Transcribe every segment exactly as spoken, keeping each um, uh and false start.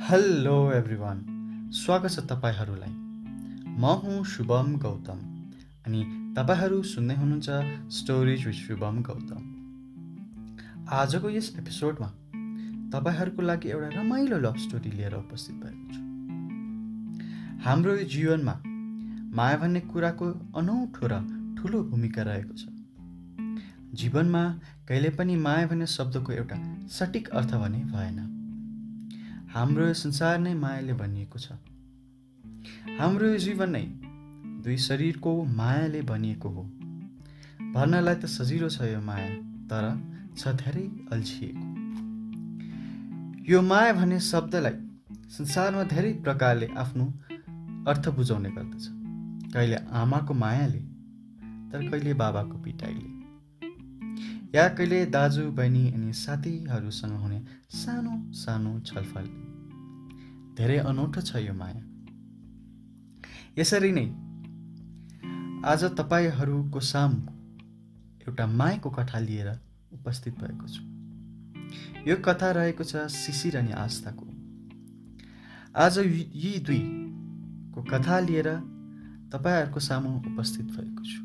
Hello everyone, स्वागत छ तपाईँहरूलाई। म हुँ शुभम गौतम अनि तपाईँहरू सुन्दै हुनुहुन्छ स्टोरिज विथ शुभम गौतम। आजको यस एपिसोडमा तपाईँहरूको लागि एउटा रमाइलो लभ स्टोरी लिएर उपस्थित भएको छु। हाम्रो जीवनमा माया भन्ने कुराको अनौठो र ठुलो भूमिका रहेको छ। जीवनमा कहिले पनि माया भन्ने शब्दको एउटा सठिक अर्थ भने भएन। हाम्रो संसार नै मायाले बनिएको छ। हाम्रो जीवन नै दुई शरीरको मायाले बनिएको हो। भन्नलाई त सजिलो छ यो माया, तर छ धेरै अल्झिएको। यो माया भन्ने शब्दलाई संसारमा धेरै प्रकारले आफ्नो अर्थ बुझाउने गर्दछ। कहिले आमाको मायाले, तर कहिले बाबाको पिटाइले, या कहिले दाजु बहिनी अनि साथीहरूसँग हुने सानो सानो छलफल। धेरै अनौठो छ यो माया। यसरी नै आज तपाईँहरूको सामु एउटा मायाको कथा लिएर उपस्थित भएको छु। यो कथा रहेको छ शिशिर अनि आस्थाको। आज यी दुईको कथा लिएर तपाईँहरूको सामु उपस्थित भएको छु।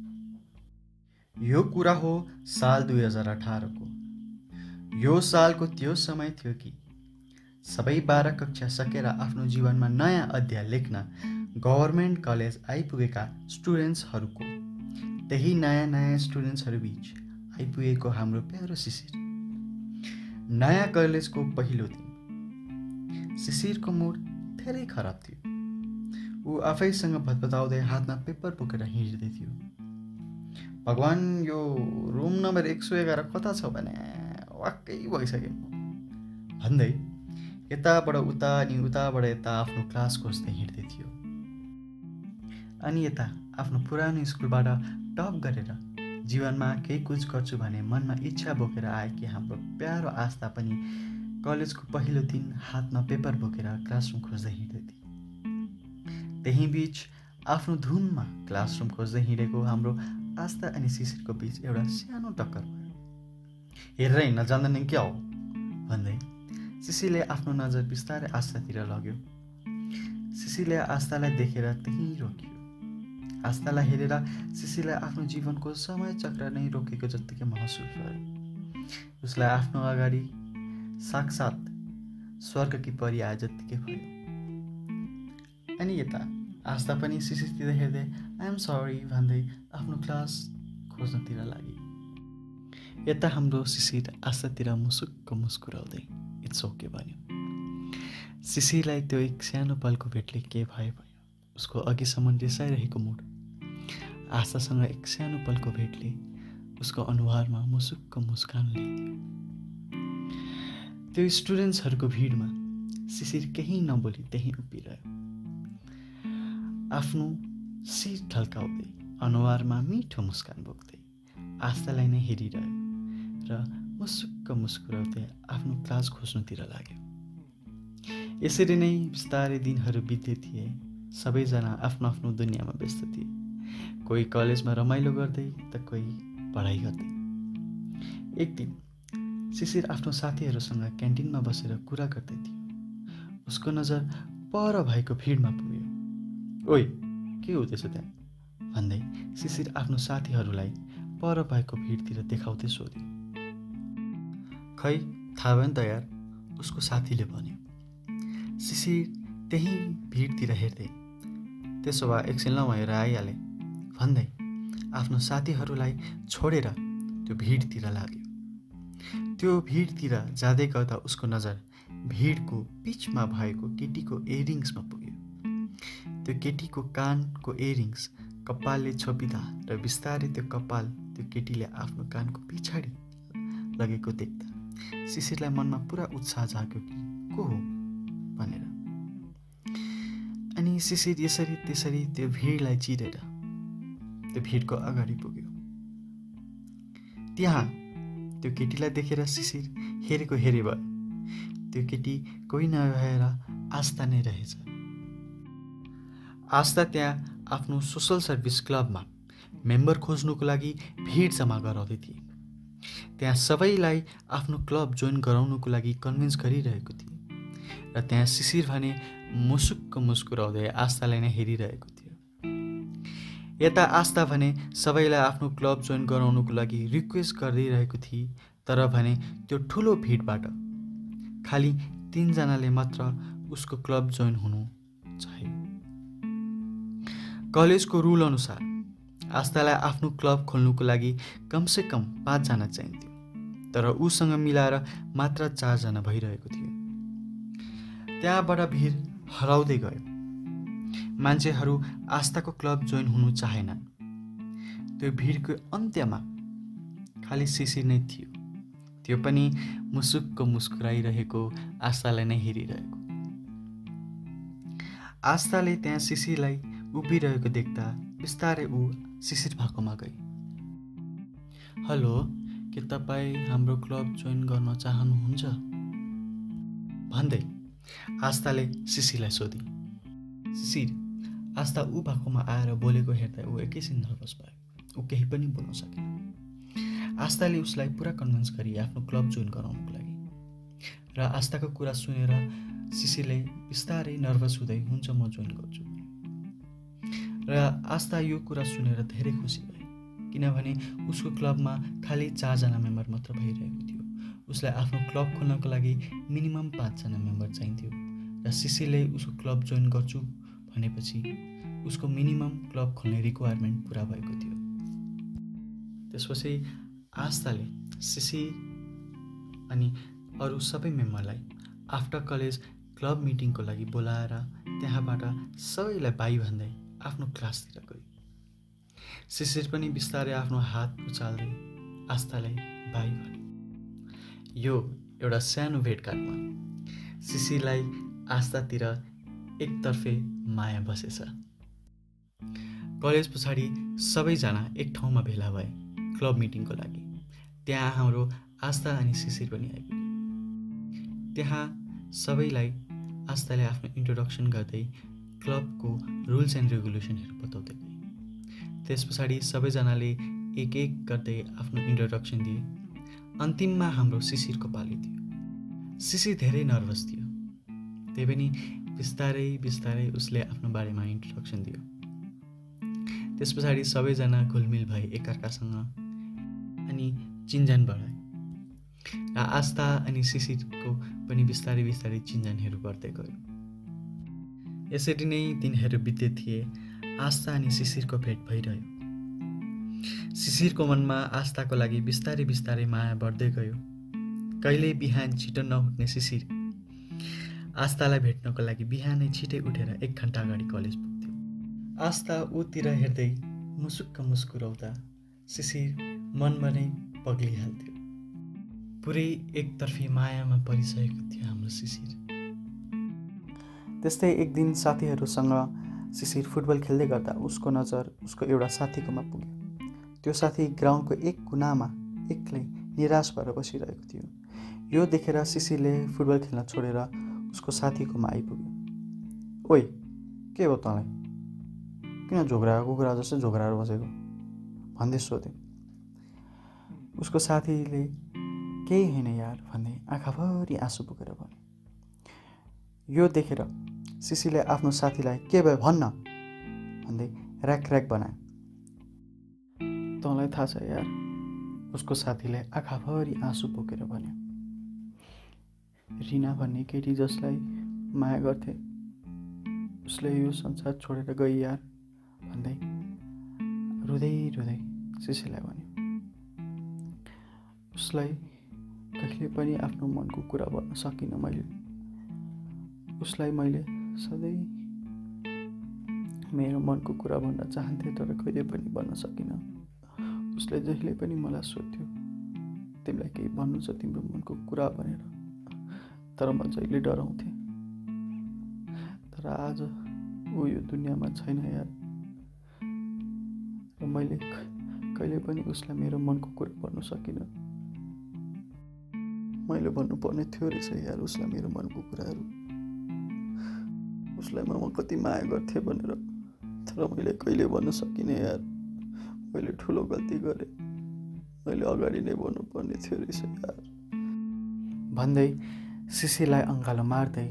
यो कुरा हो साल दुई हजार अठारको। यो सालको त्यो समय थियो कि सबै बाह्र कक्षा सकेर आफ्नो जीवनमा नयाँ अध्याय लेख्न गभर्मेन्ट कलेज आइपुगेका स्टुडेन्ट्सहरूको त्यही नयाँ नयाँ स्टुडेन्ट्सहरू बीच आइपुगेको हाम्रो प्यारो शिशिर। नयाँ कलेजको पहिलो दिन शिशिरको मुड धेरै खराब थियो। ऊ आफैसँग भतभताउँदै हातमा पेपर बोकेर हिँड्दै थियो। भगवान, यो रुम नम्बर एक सौ एघार कता छ भने वाक्कै भइसक्यो भन्दै यताबाट उता अनि उताबाट यता आफ्नो क्लास खोज्दै हिँड्दै थियो। अनि यता आफ्नो पुरानो स्कुलबाट टप गरेर जीवनमा केही कुछ गर्छु भने मनमा इच्छा बोकेर आएकी हाम्रो प्यारो आस्था पनि कलेजको पहिलो दिन हातमा पेपर बोकेर क्लासरुम खोज्दै हिँड्दै थिए। त्यही बीच आफ्नो धुनमा क्लासरुम खोज्दै हिँडेको हाम्रो आस्था अनि शिशिरको बीच एउटा सानो टक्कर भयो। हेरेरै नजान्दैन क्या हो भन्दै शिशिरले आफ्नो नजर बिस्तारै आस्थातिर लग्यो। शिशिरले आस्थालाई देखेर त्यहीँ रोक्यो। आस्थालाई हेरेर शिशिरलाई आफ्नो जीवनको समय चक्र नै रोकेको जत्तिकै महसुस भयो। उसलाई आफ्नो अगाडि साक्षात स्वर्गकी परी आए जत्तिकै भयो। अनि यता आस्था पनि शिशिरतिर हेर्दै आई एम सरी भन्दै आफ्नो क्लास खोज्नतिर लागि। यता हाम्रो शिशिर आस्थातिर मुसुक्क मुस्कुराउँदै इट्स ओके भन्यो। शिशिरलाई त्यो एक सानो पलको भेटले के भयो भयो। उसको अघिसम्म रिसाइरहेको मुड आस्थासँग एक सानो पलको भेटले उसको अनुहारमा मुसुक्क मुस्कान ल्याइदियो। त्यो स्टुडेन्ट्सहरूको भिडमा शिशिर केही नबोली त्यहीँ उभिरह्यो। आफ्नो शिर ढल्काउँदै अनुहारमा मिठो मुस्कान बोक्दै आस्थालाई नै हेरिरह्यो र मुसुक्क मुस्कुराउँदै आफ्नो क्लास खोज्नुतिर लाग्यो। यसरी नै बिस्तारै दिनहरू बित्दै थिए। सबैजना आफ्नो आफ्नो दुनियाँमा व्यस्त थिए। कोही कलेजमा रमाइलो गर्दै त कोही पढाइ गर्दै। एक दिन शिशिर आफ्नो साथीहरूसँग क्यान्टिनमा बसेर कुरा गर्दै थियो। उसको नजर पर भएको भिडमा पुग्यो। ओइ, के हुँदैछ त्यहाँ भन्दै शिशिर आफ्नो साथीहरूलाई पर भएको भिडतिर देखाउँदै सोध्यो। खै, थाहा भयो नि त यार, उसको साथीले भन्यो। शिशिर त्यही भिडतिर हेर्दै त्यसो भए एकछिन ल म हेरेर आइहालेँ भन्दै आफ्नो साथीहरूलाई छोडेर त्यो भिडतिर लाग्यो। त्यो भिडतिर जाँदै गर्दा उसको नजर भिडको बिचमा भएको केटीको इयरिङ्समा पुग्यो। त्यो केटीको कानको इयरिङ्स कपालले छोपिँदा र बिस्तारै त्यो कपाल त्यो केटीले आफ्नो कानको पछाडि लगेको देख्दा शिशिरलाई मनमा पुरा उत्साह जाग्यो कि को हो भनेर। अनि शिशिर यसरी त्यसरी त्यो भिडलाई चिरेर त्यो भिडको अगाडि पुग्यो। त्यहाँ त्यो केटीलाई देखेर शिशिर हेरेको हेरे भयो। त्यो केटी कोही नभएर आस्था नै रहेछ। आस्था त्यहाँ आफ्नो सोसल सर्भिस क्लबमा मेम्बर खोज्नुको लागि भिड जम्मा गराउँदै थिए। त्यहाँ सबैलाई आफ्नो क्लब जोइन गराउनुको लागि कन्भिन्स गरिरहेको थिए। र त्यहाँ शिशिर भने मुसुक्क मुस्कुराउँदै आस्थालाई नै हेरिरहेको थियो। यता आस्था भने सबैलाई आफ्नो क्लब जोइन गराउनुको लागि रिक्वेस्ट गरिरहेको थिए, तर भने त्यो ठुलो भिडबाट खालि तीनजनाले मात्र उसको क्लब जोइन हुनु चाह्यो। कलेजको रुल अनुसार आस्थालाई आफ्नो क्लब खोल्नुको लागि कमसे कम पाँचजना चाहिन्थ्यो, तर उसँग मिलाएर मात्र चारजना भइरहेको थियो। त्यहाँबाट भिड हराउँदै गयो। मान्छेहरू आस्थाको क्लब जोइन हुनु चाहेनन्। त्यो भिडको अन्त्यमा खालि शिशिर नै थियो, त्यो पनि मुसुक्क मुस्कुराइरहेको आस्थालाई नै हेरिरहेको। आस्थाले त्यहाँ शिशिरलाई उभिरहेको देख्दा बिस्तारै ऊ शिशिर भएकोमा गई। हेलो, के तपाईँ हाम्रो क्लब जोइन गर्न चाहनुहुन्छ भन्दै आस्थाले शिशिरलाई सोधी। शिशिर आस्था ऊ भएकोमा आएर बोलेको हेर्दा ऊ एकैछिन नर्भस भयो। ऊ केही पनि बोल्न सकेन। आस्थाले उसलाई पुरा कन्भिन्स गरी आफ्नो क्लब जोइन गराउनुको लागि, र आस्थाको कुरा सुनेर शिशिरले बिस्तारै नर्भस हुँदै हुन्छ म जोइन गर्छु। र आस्था यो कुरा सुनेर धेरै खुसी भए, किनभने उसको क्लबमा खालि चारजना मेम्बर मात्र भइरहेको थियो। उसलाई आफ्नो क्लब खोल्नको लागि मिनिमम पाँचजना मेम्बर चाहिन्थ्यो, र शिशिरले उसको क्लब जोइन गर्छु भनेपछि उसको मिनिमम क्लब खोल्ने रिक्वायरमेन्ट पुरा भएको थियो। त्यसपछि आस्थाले शिशिर अनि अरू सबै मेम्बरलाई आफ्टर कलेज क्लब मिटिङको लागि बोलाएर त्यहाँबाट सबैलाई बाई भन्दै आफ्नो क्लासतिर गयो। शिशिर पनि बिस्तारै आफ्नो हात उचाल्दै आस्थालाई बाई भन्यो। यो एउटा सानो भेटघाटमा शिशिरलाई आस्थातिर एकतर्फे माया बसेछ। कलेज पछाडि सबैजना एक ठाउँमा भेला भए क्लब मिटिङको लागि। त्यहाँ हाम्रो आस्था अनि शिशिर पनि आइपुगे। त्यहाँ सबैलाई आस्थाले आफ्नो इन्ट्रोडक्सन गर्दै क्लबको रुल्स एन्ड रेगुलेसनहरू बताउँदै गए। त्यस पछाडि सबैजनाले एक एक गर्दै आफ्नो इन्ट्रोडक्सन दिए। अन्तिममा हाम्रो शिशिरको पाली थियो। शिशिर धेरै नर्भस थियो, त्यही पनि बिस्तारै बिस्तारै उसले आफ्नो बारेमा इन्ट्रोडक्सन दियो। त्यस पछाडि सबैजना घुलमिल भए एकअर्कासँग अनि चिन्जान बढाए, र आस्था अनि शिशिरको पनि बिस्तारै बिस्तारै चिन्जानहरू बढ्दै गयो। यसरी नै दिनहरू बित्दै थिए। आस्था अनि शिशिरको भेट भइरह्यो। शिशिरको मनमा आस्थाको लागि बिस्तारै बिस्तारै माया बढ्दै गयो। कहिले बिहान छिटो नउठ्ने शिशिर आस्थालाई भेट्नको लागि बिहानै छिटै उठेर एक घन्टा अगाडि कलेज पुग्थ्यो। आस्था ऊतिर हेर्दै मुसुक्क मुस्कुराउँदा शिशिर मनमा नै पग्लिहाल्थ्यो। पुरै एकतर्फी मायामा परिसकेको थियो हाम्रो शिशिर। त्यस्तै एक दिन साथीहरूसँग शिशिर फुटबल खेल्दै गर्दा उसको नजर उसको एउटा साथीकोमा पुग्यो। त्यो साथी ग्राउन्डको एक कुनामा एक्लै निराश भएर बसिरहेको थियो। यो देखेर शिशिरले फुटबल खेल्न छोडेर उसको साथीकोमा आइपुग्यो। ओइ, के हो तँलाई? किन झोक्राएको कुखुरा जस्तो झोक्राएर बसेको भन्दै सोध्यो। उसको साथीले केही होइन यार भन्दै आँखाभरि आँसु बोकेर भन्यो। यो देखेर शिशिरले आफ्नो साथीलाई के भयो भन्न भन्दै र्याक र्याक बनायो। तँलाई थाहा छ यार, उसको साथीले आँखाभरि आँसु बोकेर भन्यो। रिना भन्ने केटी जसलाई माया गर्थे, उसले यो संसार छोडेर गई यार भन्दै रुँदै रुँदै शिशिरलाई भन्यो। उसलाई कहिले पनि आफ्नो मनको कुरा भन्न सकिनँ मैले। उसलाई मैले सधैँ मेरो मनको कुरा भन्न चाहन्थेँ, तर कहिले पनि भन्न सकिनँ। उसले जहिले पनि मलाई सोध्थ्यो, तिमीलाई केही भन्नु छ तिम्रो मनको कुरा भनेर, तर म जहिले डराउँथेँ। तर आज ऊ यो दुनियाँमा छैन यार, र मैले कहिले पनि उसलाई मेरो मनको कुरा भन्न सकिनँ। मैले भन्नुपर्ने थियो रहेछ यार उसलाई मेरो मनको कुराहरू, उसलाई म कति माया गर्थेँ भनेर, तर मैले कहिले भन्न सकिनँ यार। मैले ठुलो गल्ती गरेँ, मैले अगाडि नै भन्नुपर्ने थियो रहेछ यार भन्दै शिशिरलाई अँगालो मार्दै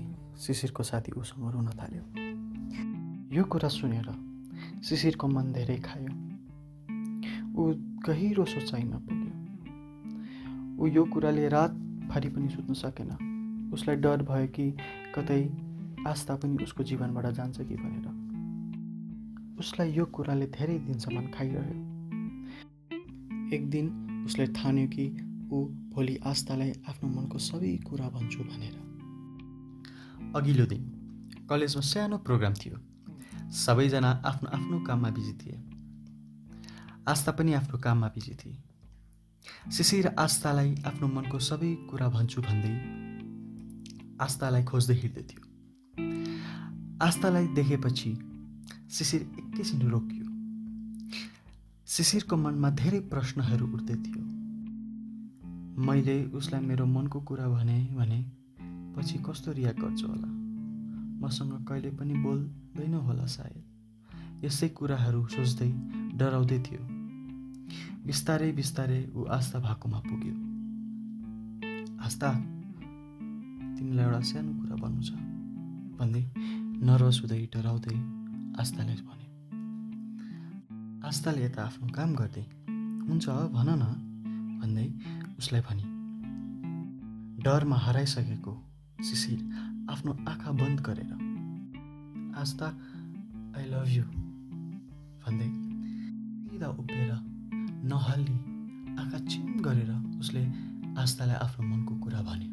शिशिरको साथी उसँग रुन थाल्यो। यो कुरा सुनेर शिशिरको मन धेरै खायो। ऊ गहिरो सोचाइमा पुग्यो। ऊ यो कुराले रातभरि पनि सुत्न सकेन। उसलाई डर भयो कि कतै आस्था पनि उसको जीवनबाट जान्छ कि भनेर। उसलाई यो कुराले धेरै दिनसम्म खाइरह्यो। एक दिन उसले ठान्यो कि ऊ भोलि आस्थालाई आफ्नो मनको सबै कुरा भन्छु भनेर। अघिल्लो दिन कलेजमा सानो प्रोग्राम थियो। सबैजना आफ्नो आफ्नो काममा बिजी थिए। आस्था पनि आफ्नो काममा बिजी थिए। शिशिर आस्थालाई आफ्नो मनको सबै कुरा भन्छु भन्दै आस्थालाई खोज्दै हिँड्दै थियो। आस्थालाई देखेपछि शिशिर एकैछिन रोकियो। शिशिरको मनमा धेरै प्रश्नहरू उठ्दै थियो। मैले उसलाई मेरो मनको कुरा भने भने पछि कस्तो रियाक्ट गर्छु होला? मसँग कहिले पनि बोल्दैन होला सायद। यस्तै कुराहरू सोच्दै डराउँदै थियो। बिस्तारै बिस्तारै ऊ आस्था भएकोमा पुग्यो। आस्था, तिमीलाई एउटा सानो कुरा भन्नु छ भन्दै नर्भस हुँदै डराउँदै आस्थालाई भन्यो। आस्थाले यता आफ्नो काम गर्दै हुन्छ भन न भन्दै उसलाई भनी। डरमा हराइसकेको शिशिर आफ्नो आँखा बन्द गरेर आस्था आई लभ यु भन्दै सिधा उभिएर नहल्ली आँखा चिम गरेर उसले आस्थालाई आफ्नो मनको कुरा भन्यो।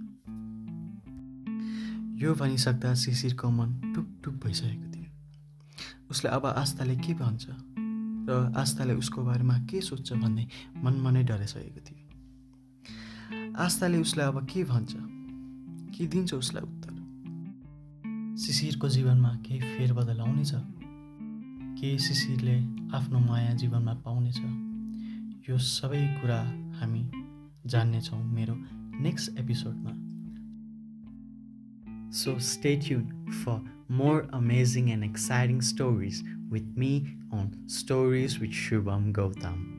यो भनिसक्दा शिशिरको मन टुकटुक भइसकेको थियो। उसले अब आस्थाले के भन्छ र आस्थाले उसको बारेमा के सोच्छ भन्ने मनमा नै डराइसकेको थियो। आस्थाले उसलाई अब के भन्छ, के दिन्छ उसलाई उत्तर? शिशिरको जीवनमा केही फेरबदल आउनेछ? के शिशिरले आफ्नो माया जीवनमा पाउनेछ? यो सबै कुरा हामी जान्नेछौँ मेरो नेक्स्ट एपिसोडमा। So stay tuned for more amazing and exciting stories with me on Stories with Shubham Gautam.